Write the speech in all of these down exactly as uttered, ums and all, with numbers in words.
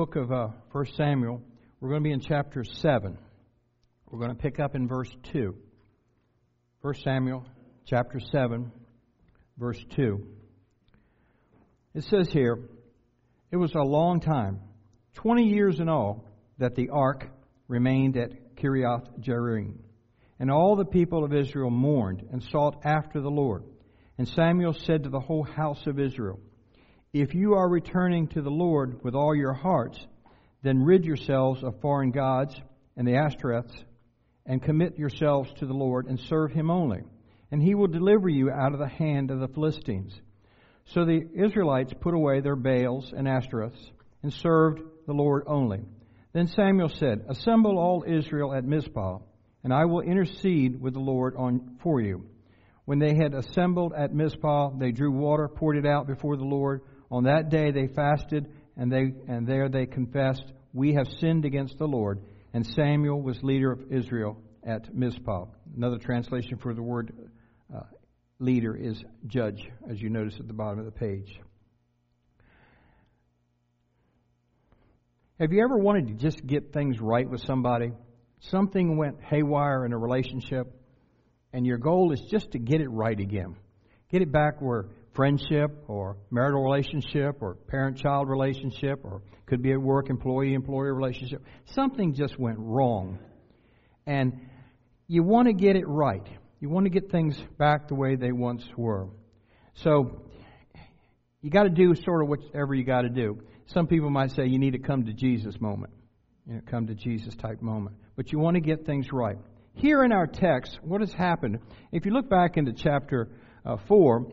book of uh, First Samuel. We're going to be in chapter seven. We're going to pick up in verse two. First Samuel chapter seven, verse two. It says here, it was a long time, twenty years in all, that the ark remained at Kiriath Jearim. And all the people of Israel mourned and sought after the Lord. And Samuel said to the whole house of Israel, if you are returning to the Lord with all your hearts, then rid yourselves of foreign gods and the Ashtoreths, and commit yourselves to the Lord and serve Him only. And He will deliver you out of the hand of the Philistines. So the Israelites put away their Baals and Ashtoreths and served the Lord only. Then Samuel said, assemble all Israel at Mizpah, and I will intercede with the Lord on for you. When they had assembled at Mizpah, they drew water, poured it out before the Lord. On that day they fasted, and they and there they confessed, we have sinned against the Lord. And Samuel was leader of Israel at Mizpah. Another translation for the word uh, leader is judge, as you notice at the bottom of the page. Have you ever wanted to just get things right with somebody? Something went haywire in a relationship, and your goal is just to get it right again. Get it back where friendship or marital relationship or parent-child relationship, or could be a work employee-employer relationship. Something just went wrong. And you want to get it right. You want to get things back the way they once were. So you got to do sort of whatever you got to do. Some people might say you need to come to Jesus moment. You know, come to Jesus type moment. But you want to get things right. Here in our text, what has happened? If you look back into chapter uh, four,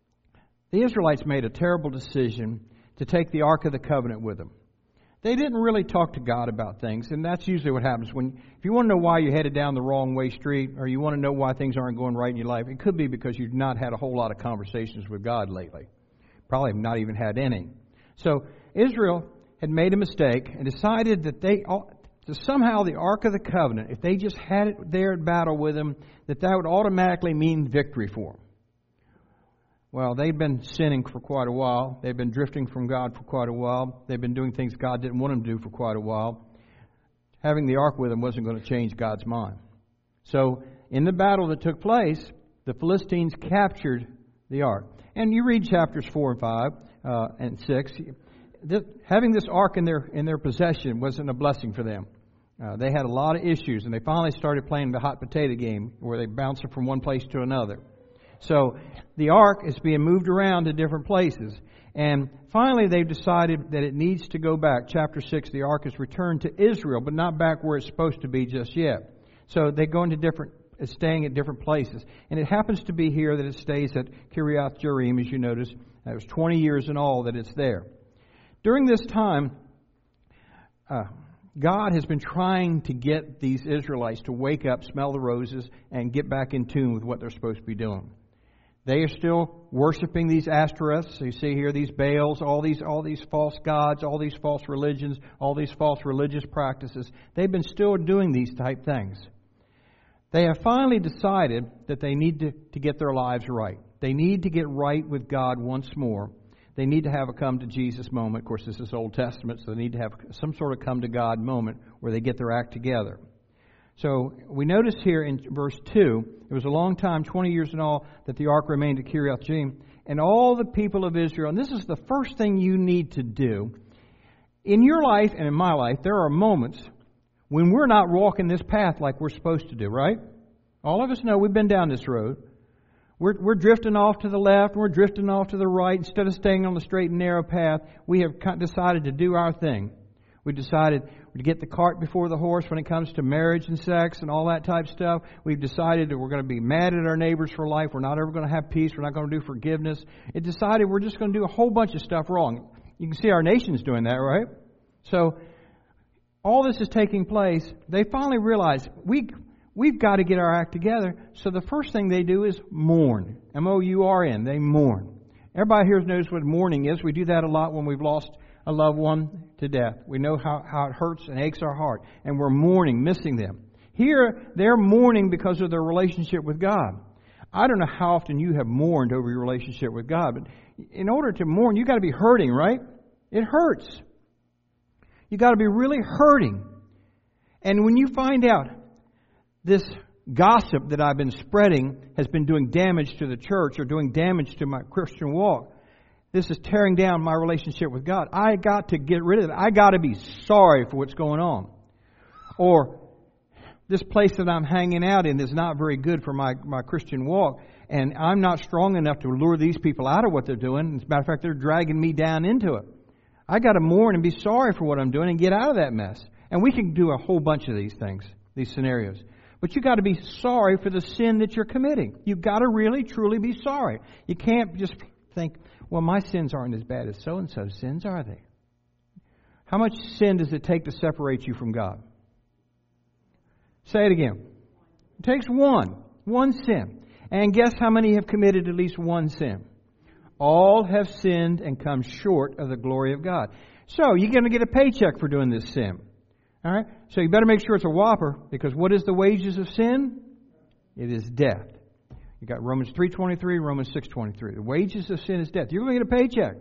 the Israelites made a terrible decision to take the Ark of the Covenant with them. They didn't really talk to God about things, and that's usually what happens. When, if you want to know why you're headed down the wrong way street, or you want to know why things aren't going right in your life, it could be because you've not had a whole lot of conversations with God lately. Probably not even had any. So Israel had made a mistake and decided that they that somehow the Ark of the Covenant, if they just had it there at battle with them, that that would automatically mean victory for them. Well, they've been sinning for quite a while. They've been drifting from God for quite a while. They've been doing things God didn't want them to do for quite a while. Having the ark with them wasn't going to change God's mind. So, in the battle that took place, the Philistines captured the ark. And you read chapters four and five uh, and six. This, having this ark in their in their possession wasn't a blessing for them. Uh, they had a lot of issues, and they finally started playing the hot potato game, where they bounce it from one place to another. So the ark is being moved around to different places. And finally they've decided that it needs to go back. Chapter six, the ark is returned to Israel, but not back where it's supposed to be just yet. So they go into different, it's staying at different places. And it happens to be here that it stays at Kiriath Jearim, as you notice. It was twenty years in all that it's there. During this time, uh, God has been trying to get these Israelites to wake up, smell the roses, and get back in tune with what they're supposed to be doing. They are still worshiping these Ashtoreths. You see here these Baals, all these all these false gods, all these false religions, all these false religious practices. They've been still doing these type things. They have finally decided that they need to, to get their lives right. They need to get right with God once more. They need to have a come to Jesus moment. Of course, this is Old Testament, so they need to have some sort of come to God moment where they get their act together. So we notice here in verse two, it was a long time, twenty years in all, that the ark remained at Kiriath Jearim. And all the people of Israel, and this is the first thing you need to do. In your life and in my life, there are moments when we're not walking this path like we're supposed to do, right? All of us know we've been down this road. We're, we're drifting off to the left, we're drifting off to the right. Instead of staying on the straight and narrow path, we have decided to do our thing. We decided to get the cart before the horse when it comes to marriage and sex and all that type of stuff. We've decided that we're going to be mad at our neighbors for life. We're not ever going to have peace. We're not going to do forgiveness. It decided we're just going to do a whole bunch of stuff wrong. You can see our nation's doing that, right? So all this is taking place. They finally realize we, we've got to get our act together. So the first thing they do is mourn. M O U R N. They mourn. Everybody here knows what mourning is. We do that a lot when we've lost a loved one to death. We know how, how it hurts and aches our heart. And we're mourning, missing them. Here, they're mourning because of their relationship with God. I don't know how often you have mourned over your relationship with God, but in order to mourn, you've got to be hurting, right? It hurts. You got to be really hurting. And when you find out this gossip that I've been spreading has been doing damage to the church or doing damage to my Christian walk, this is tearing down my relationship with God, I got to get rid of it. I got to be sorry for what's going on. Or this place that I'm hanging out in is not very good for my, my Christian walk, and I'm not strong enough to lure these people out of what they're doing. As a matter of fact, they're dragging me down into it. I got to mourn and be sorry for what I'm doing and get out of that mess. And we can do a whole bunch of these things, these scenarios. But you got to be sorry for the sin that you're committing. You've got to really, truly be sorry. You can't just think, well, my sins aren't as bad as so-and-so's sins, are they? How much sin does it take to separate you from God? Say it again. It takes one. One sin. And guess how many have committed at least one sin? All have sinned and come short of the glory of God. So, you're going to get a paycheck for doing this sin. All right? So, you better make sure it's a whopper, because what is the wages of sin? It is death. You got Romans three twenty-three, Romans six twenty-three. The wages of sin is death. You're going to get a paycheck.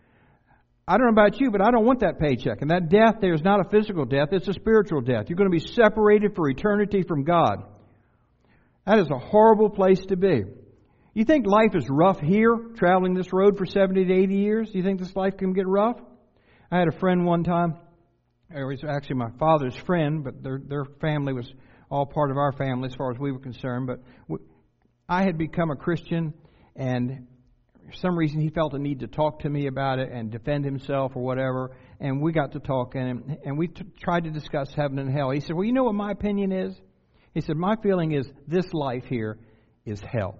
I don't know about you, but I don't want that paycheck. And that death there is not a physical death, it's a spiritual death. You're going to be separated for eternity from God. That is a horrible place to be. You think life is rough here, traveling this road for seventy to eighty years? Do you think this life can get rough? I had a friend one time. It was actually my father's friend, but their their family was all part of our family as far as we were concerned. But we, I had become a Christian, and for some reason he felt a need to talk to me about it and defend himself or whatever. And we got to talking, and, and we t- tried to discuss heaven and hell. He said, well, you know what my opinion is? He said, my feeling is this life here is hell.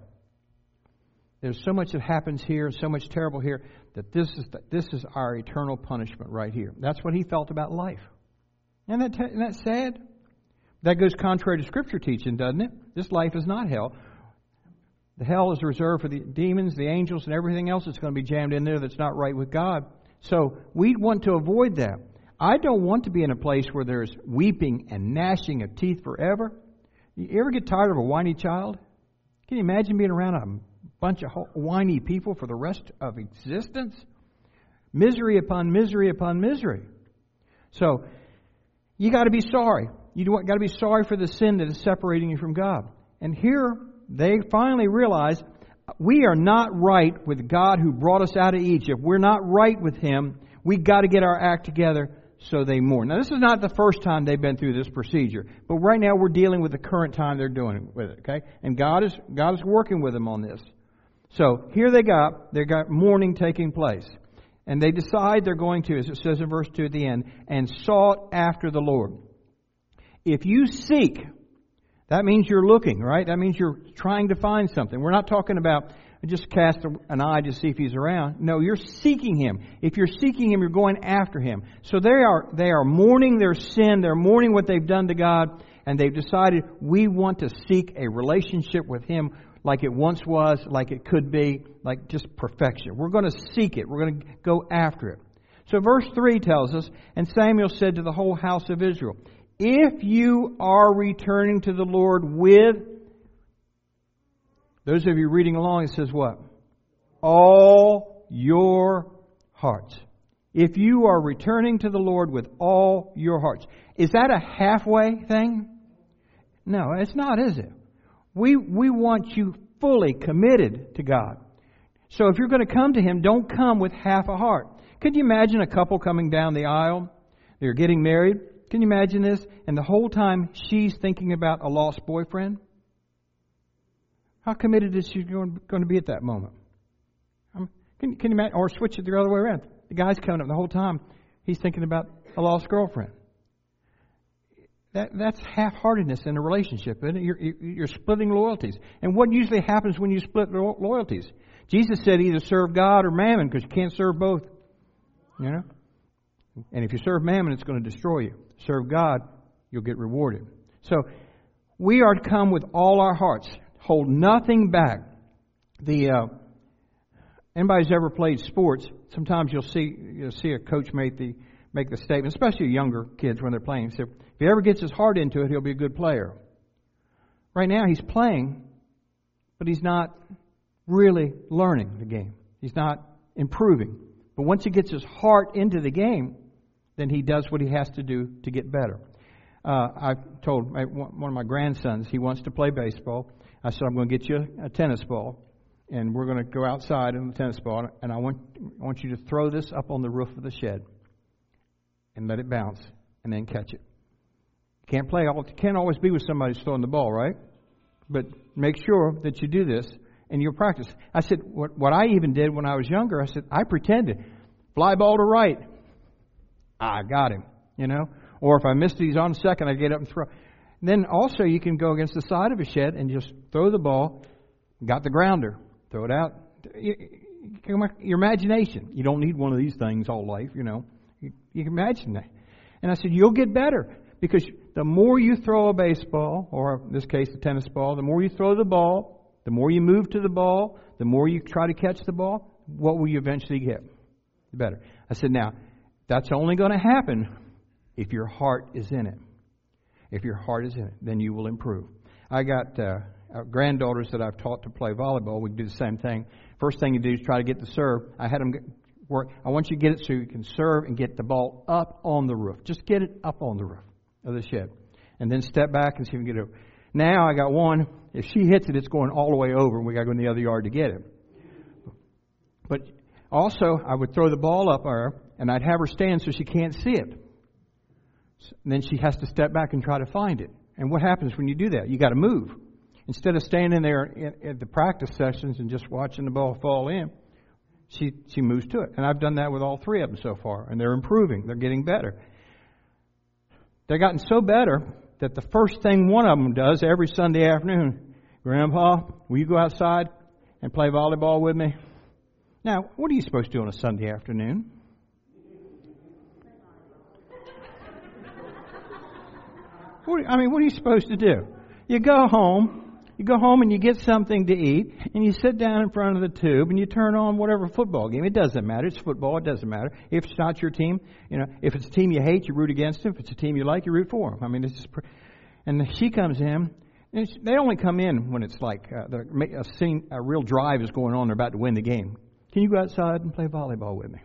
There's so much that happens here, so much terrible here, that this is the, this is our eternal punishment right here. That's what he felt about life. Isn't that, isn't that sad? That goes contrary to Scripture teaching, doesn't it? This life is not hell. The hell is reserved for the demons, the angels, and everything else that's going to be jammed in there that's not right with God. So we want to avoid that. I don't want to be in a place where there's weeping and gnashing of teeth forever. You ever get tired of a whiny child? Can you imagine being around a bunch of whiny people for the rest of existence? Misery upon misery upon misery. So, you got to be sorry. You got to be sorry for the sin that is separating you from God. And here, they finally realize we are not right with God who brought us out of Egypt. We're not right with Him. We got to get our act together. So they mourn. Now, this is not the first time they've been through this procedure, but right now we're dealing with the current time they're doing with it. Okay, and God is God is working with them on this. So here they got they got mourning taking place, and they decide they're going to, as it says in verse two at the end, and sought after the Lord. If you seek, that means you're looking, right? That means you're trying to find something. We're not talking about just cast an eye to see if He's around. No, you're seeking Him. If you're seeking Him, you're going after Him. So they are they are mourning their sin. They're mourning what they've done to God. And they've decided we want to seek a relationship with Him like it once was, like it could be, like just perfection. We're going to seek it. We're going to go after it. So verse three tells us, and Samuel said to the whole house of Israel, if you are returning to the Lord with... Those of you reading along, it says what? All your hearts. If you are returning to the Lord with all your hearts. Is that a halfway thing? No, it's not, is it? We, we want you fully committed to God. So if you're going to come to Him, don't come with half a heart. Could you imagine a couple coming down the aisle? They're getting married. Can you imagine this? And the whole time she's thinking about a lost boyfriend? How committed is she going to be at that moment? Um, can, can you imagine? Or switch it the other way around. The guy's coming up the whole time. He's thinking about a lost girlfriend. That, that's half-heartedness in a relationship, isn't it? You're, you're splitting loyalties. And what usually happens when you split loyalties? Jesus said either serve God or mammon, because you can't serve both. You know? And if you serve mammon, it's going to destroy you. Serve God, you'll get rewarded. So, we are to come with all our hearts. Hold nothing back. The uh, anybody's ever played sports? Sometimes you'll see you'll see a coach make the make the statement, especially younger kids when they're playing. So if he ever gets his heart into it, he'll be a good player. Right now, he's playing, but he's not really learning the game. He's not improving. But once he gets his heart into the game, then he does what he has to do to get better. Uh, I told my, one of my grandsons, he wants to play baseball. I said, I'm going to get you a tennis ball, and we're going to go outside in the tennis ball, and I want, I want you to throw this up on the roof of the shed and let it bounce, and then catch it. Can't play all, can't always be with somebody who's throwing the ball, right? But make sure that you do this in your practice. I said, what, what I even did when I was younger, I said, I pretended. Fly ball to right. I got him, you know. Or if I missed it, he's on second, I get up and throw. Then also you can go against the side of a shed and just throw the ball. Got the grounder. Throw it out. Your imagination. You don't need one of these things all life, you know. You, you can imagine that. And I said, you'll get better. Because the more you throw a baseball, or in this case a tennis ball, the more you throw the ball, the more you move to the ball, the more you try to catch the ball, what will you eventually get? Better. I said, now, that's only going to happen if your heart is in it. If your heart is in it, then you will improve. I got uh, granddaughters that I've taught to play volleyball. We do the same thing. First thing you do is try to get the serve. I had them get, work. I want you to get it so you can serve and get the ball up on the roof. Just get it up on the roof of the shed. And then step back and see if you can get it over. Now I got one. If she hits it, it's going all the way over, and we got to go in the other yard to get it. But also, I would throw the ball up her, and I'd have her stand so she can't see it. And then she has to step back and try to find it. And what happens when you do that? You got to move. Instead of standing there at the practice sessions and just watching the ball fall in, she she moves to it. And I've done that with all three of them so far, and they're improving. They're getting better. They've gotten so better that the first thing one of them does every Sunday afternoon, Grandpa, will you go outside and play volleyball with me? Now, what are you supposed to do on a Sunday afternoon? What, I mean, what are you supposed to do? You go home, you go home and you get something to eat, and you sit down in front of the tube and you turn on whatever football game. It doesn't matter. It's football. It doesn't matter. If it's not your team, you know, if it's a team you hate, you root against them. If it's a team you like, you root for them. I mean, it's just, and she comes in. And they only come in when it's like uh, a, scene, a real drive is going on. They're about to win the game. Can you go outside and play volleyball with me?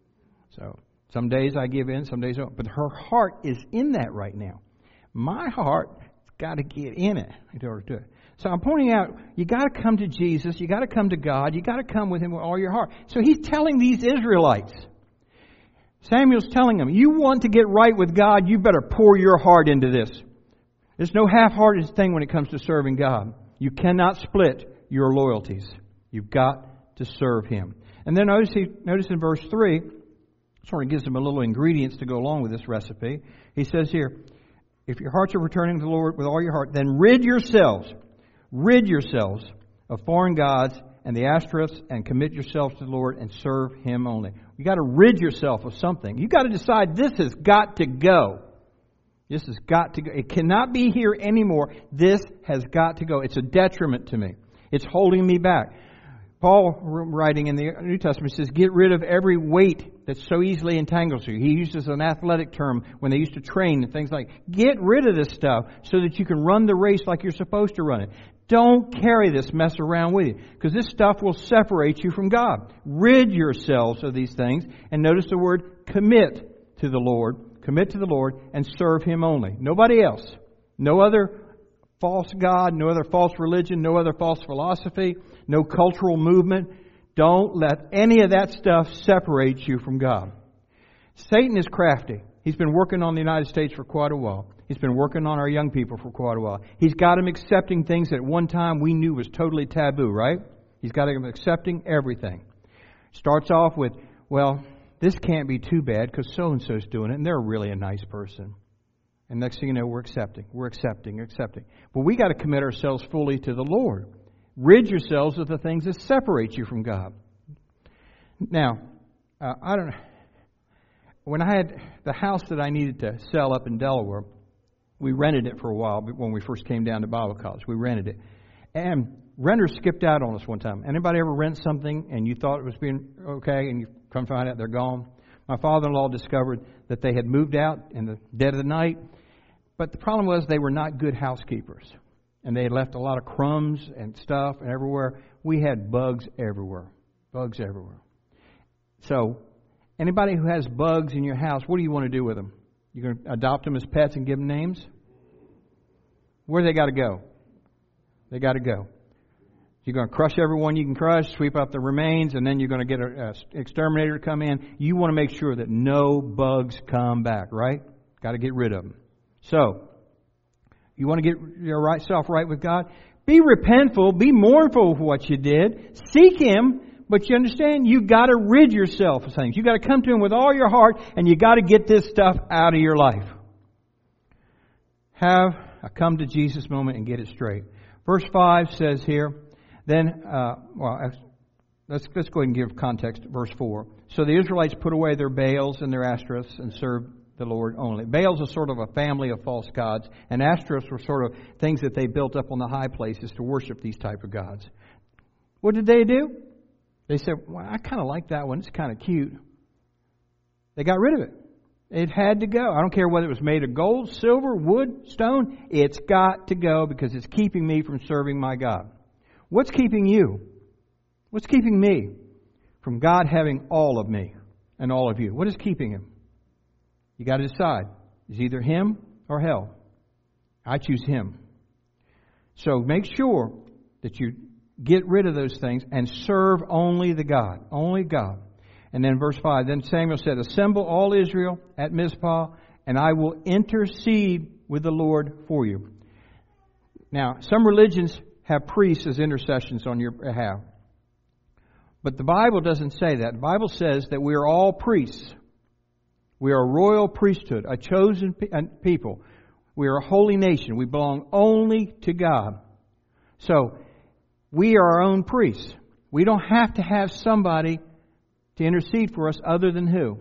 So some days I give in, some days I don't. But her heart is in that right now. My heart has got to get in it in order to do it. So I'm pointing out, you got to come to Jesus. You got to come to God. You got to come with Him with all your heart. So He's telling these Israelites. Samuel's telling them, you want to get right with God, you better pour your heart into this. There's no half-hearted thing when it comes to serving God. You cannot split your loyalties. You've got to serve Him. And then notice, he, notice in verse three, sort of gives them a little ingredients to go along with this recipe. He says here, if your hearts are returning to the Lord with all your heart, then rid yourselves, rid yourselves of foreign gods and the Ashtoreths, and commit yourselves to the Lord and serve Him only. You got to rid yourself of something. You got to decide this has got to go. This has got to go. It cannot be here anymore. This has got to go. It's a detriment to me. It's holding me back. Paul, writing in the New Testament, says, get rid of every weight that so easily entangles you. He uses an athletic term when they used to train and things like, get rid of this stuff so that you can run the race like you're supposed to run it. Don't carry this mess around with you, because this stuff will separate you from God. Rid yourselves of these things. And notice the word commit to the Lord. Commit to the Lord and serve Him only. Nobody else. No other false god, no other false religion, no other false philosophy, no cultural movement. Don't let any of that stuff separate you from God. Satan is crafty. He's been working on the United States for quite a while. He's been working on our young people for quite a while. He's got them accepting things that at one time we knew was totally taboo, right? He's got them accepting everything. Starts off with, well, this can't be too bad because so-and-so's doing it and they're really a nice person. And next thing you know, we're accepting, we're accepting, accepting. But we got to commit ourselves fully to the Lord. Rid yourselves of the things that separate you from God. Now, uh, I don't know. When I had the house that I needed to sell up in Delaware, we rented it for a while when we first came down to Bible college. We rented it. And renters skipped out on us one time. Anybody ever rent something and you thought it was being okay and you come find out they're gone? My father-in-law discovered that they had moved out in the dead of the night. But the problem was they were not good housekeepers. And they had left a lot of crumbs and stuff and everywhere. We had bugs everywhere. Bugs everywhere. So Anybody who has bugs in your house, what do you want to do with them? You're going to adopt them as pets and give them names? Where do they got to go? They got to go. You're going to crush everyone you can crush, sweep up the remains, and then you're going to get an exterminator to come in. You want to make sure that no bugs come back, right? Got to get rid of them. So, you want to get your right self right with God? Be repentful, be mournful of what you did, seek Him, but you understand, you got to rid yourself of things. You got to come to Him with all your heart, and you got to get this stuff out of your life. Have a come to Jesus moment and get it straight. Verse five says here, then, uh, well, let's let's go ahead and give context to verse four. So the Israelites put away their Baals and their Ashtoreths and served the Lord only. Baals are sort of a family of false gods, and Ashtoreths were sort of things that they built up on the high places to worship these type of gods. What did they do? They said, well, I kind of like that one. It's kind of cute. They got rid of it. It had to go. I don't care whether it was made of gold, silver, wood, stone. It's got to go because it's keeping me from serving my God. What's keeping you? What's keeping me from God having all of me and all of you? What is keeping Him? You got to decide. It's either Him or hell. I choose Him. So make sure that you get rid of those things and serve only the God. Only God. And then verse five, then Samuel said, assemble all Israel at Mizpah, and I will intercede with the Lord for you. Now, some religions have priests as intercessions on your behalf. But the Bible doesn't say that. The Bible says that we are all priests. We are a royal priesthood, a chosen people. We are a holy nation. We belong only to God. So, we are our own priests. We don't have to have somebody to intercede for us other than who?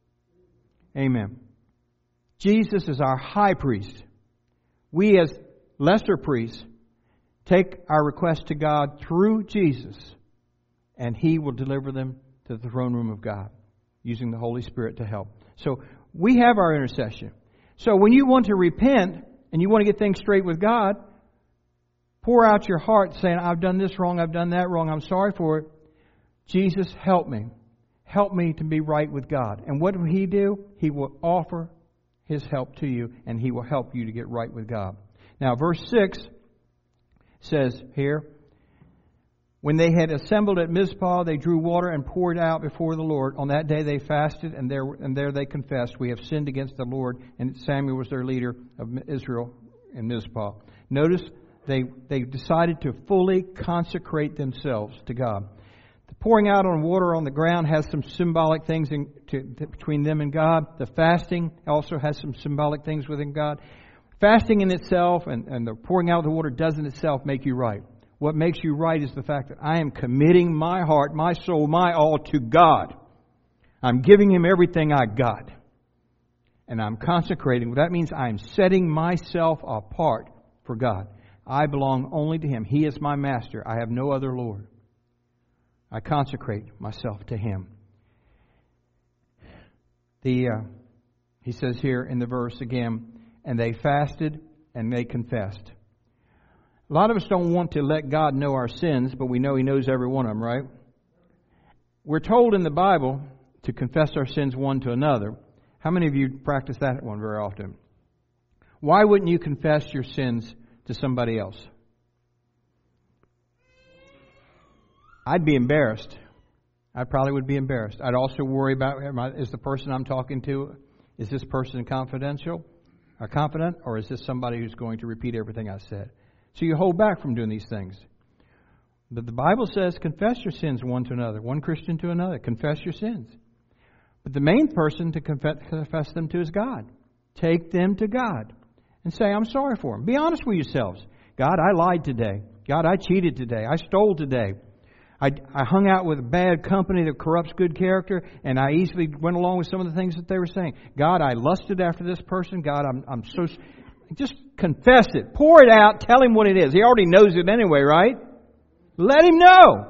Amen. Jesus is our high priest. We as lesser priests take our request to God through Jesus, and He will deliver them to the throne room of God, using the Holy Spirit to help. So we have our intercession. So when you want to repent and you want to get things straight with God, pour out your heart saying, I've done this wrong, I've done that wrong, I'm sorry for it. Jesus, help me. Help me to be right with God. And what will He do? He will offer His help to you, and He will help you to get right with God. Now, verse six says here, when they had assembled at Mizpah, they drew water and poured out before the Lord. On that day they fasted, and there and there they confessed, we have sinned against the Lord. And Samuel was their leader of Israel in Mizpah. Notice they they decided to fully consecrate themselves to God. The pouring out on water on the ground has some symbolic things in, to, to, between them and God. The fasting also has some symbolic things within God. Fasting in itself and, and the pouring out of the water doesn't itself make you right. What makes you right is the fact that I am committing my heart, my soul, my all to God. I'm giving Him everything I got. And I'm consecrating. That means I'm setting myself apart for God. I belong only to Him. He is my master. I have no other Lord. I consecrate myself to Him. The uh, he says here in the verse again, and they fasted and they confessed. A lot of us don't want to let God know our sins, but we know He knows every one of them, right? We're told in the Bible to confess our sins one to another. How many of you practice that one very often? Why wouldn't you confess your sins to somebody else? I'd be embarrassed. I probably would be embarrassed. I'd also worry about, is the person I'm talking to, is this person confidential or confident, or is this somebody who's going to repeat everything I said? So you hold back from doing these things. But the Bible says, confess your sins one to another, one Christian to another. Confess your sins. But the main person to confess, confess them to is God. Take them to God and say, I'm sorry for them. Be honest with yourselves. God, I lied today. God, I cheated today. I stole today. I, I hung out with a bad company that corrupts good character, and I easily went along with some of the things that they were saying. God, I lusted after this person. God, I'm, I'm so... Just confess it. Pour it out. Tell Him what it is. He already knows it anyway, right? Let Him know.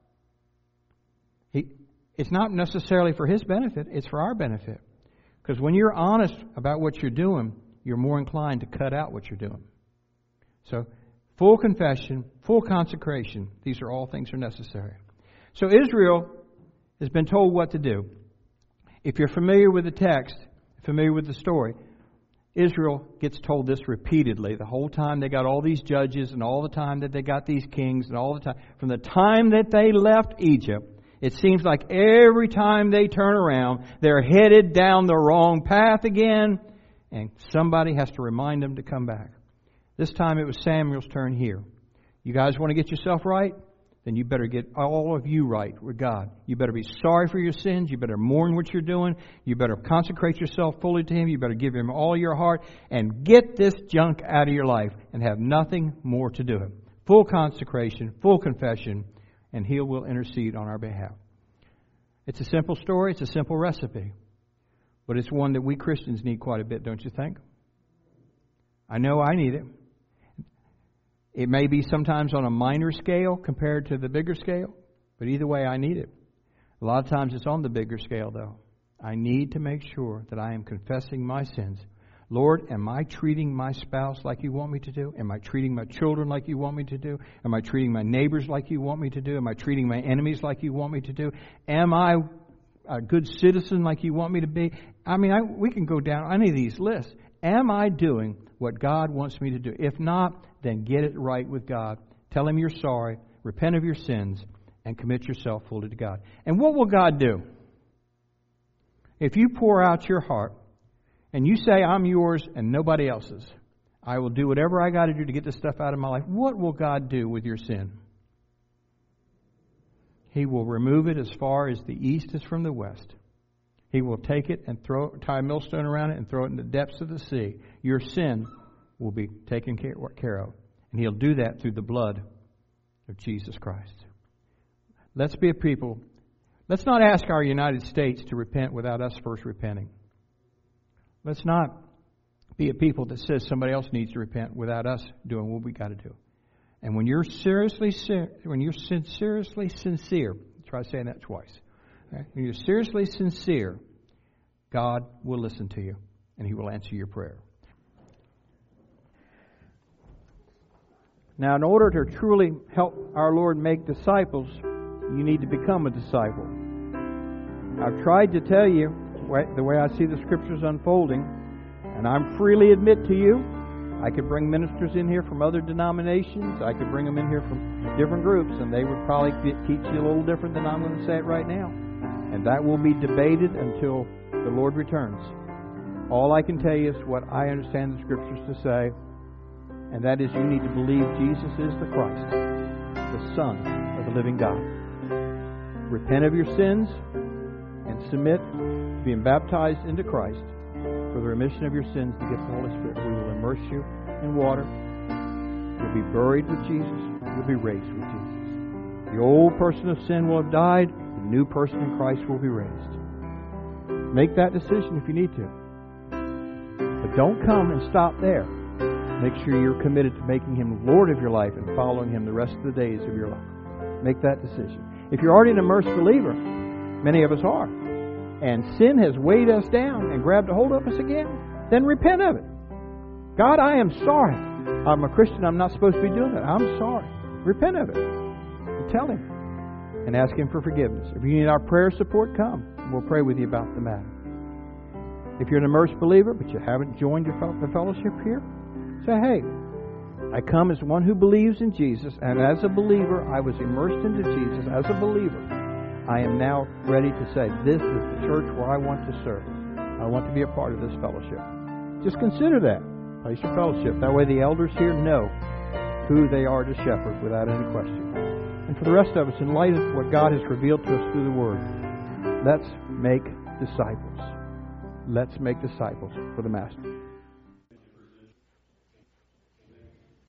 He, it's not necessarily for His benefit. It's for our benefit. Because when you're honest about what you're doing, you're more inclined to cut out what you're doing. So, full confession, full consecration. These are all things that are necessary. So Israel has been told what to do. If you're familiar with the text, familiar with the story, Israel gets told this repeatedly. The whole time they got all these judges and all the time that they got these kings and all the time. From the time that they left Egypt, it seems like every time they turn around, they're headed down the wrong path again, and somebody has to remind them to come back. This time it was Samuel's turn here. You guys want to get yourself right? Then you better get all of you right with God. You better be sorry for your sins. You better mourn what you're doing. You better consecrate yourself fully to Him. You better give Him all your heart and get this junk out of your life and have nothing more to do with it. Full consecration, full confession, and He will intercede on our behalf. It's a simple story. It's a simple recipe. But it's one that we Christians need quite a bit, don't you think? I know I need it. It may be sometimes on a minor scale compared to the bigger scale, but either way I need it. A lot of times it's on the bigger scale, though. I need to make sure that I am confessing my sins. Lord, am I treating my spouse like You want me to do? Am I treating my children like You want me to do? Am I treating my neighbors like You want me to do? Am I treating my enemies like You want me to do? Am I a good citizen like You want me to be? I mean, I, we can go down any of these lists. Am I doing what God wants me to do? If not, then get it right with God. Tell Him you're sorry, repent of your sins, and commit yourself fully to God. And what will God do? If you pour out your heart and you say, I'm yours and nobody else's, I will do whatever I got to do to get this stuff out of my life, what will God do with your sin? He will remove it as far as the east is from the west. He will take it and throw tie a millstone around it and throw it in the depths of the sea. Your sin will be taken care of. And He'll do that through the blood of Jesus Christ. Let's be a people. Let's not ask our United States to repent without us first repenting. Let's not be a people that says somebody else needs to repent without us doing what we got to do. And when you're seriously, when you're sincerely sincere, try saying that twice. Okay? When you're seriously sincere, God will listen to you and He will answer your prayer. Now, in order to truly help our Lord make disciples, you need to become a disciple. I've tried to tell you the way I see the Scriptures unfolding, and I'm freely admit to you, I could bring ministers in here from other denominations. I could bring them in here from different groups, and they would probably teach you a little different than I'm going to say it right now. And that will be debated until the Lord returns. All I can tell you is what I understand the Scriptures to say, and that is you need to believe Jesus is the Christ, the Son of the living God. Repent of your sins and submit to being baptized into Christ for the remission of your sins to get the Holy Spirit. We will immerse you in water. You'll be buried with Jesus. You'll be raised with Jesus. The old person of sin will have died. The new person in Christ will be raised. Make that decision if you need to. But don't come and stop there. Make sure you're committed to making Him Lord of your life and following Him the rest of the days of your life. Make that decision. If you're already an immersed believer, many of us are, and sin has weighed us down and grabbed a hold of us again, then repent of it. God, I am sorry. I'm a Christian. I'm not supposed to be doing that. I'm sorry. Repent of it. And tell Him. And ask Him for forgiveness. If you need our prayer support, come. And we'll pray with you about the matter. If you're an immersed believer, but you haven't joined your fellowship here, say, hey, I come as one who believes in Jesus, and as a believer, I was immersed into Jesus. As a believer, I am now ready to say, this is the church where I want to serve. I want to be a part of this fellowship. Just consider that. Place your fellowship. That way the elders here know who they are to shepherd without any question. And for the rest of us, in light of what God has revealed to us through the Word, let's make disciples. Let's make disciples for the Master.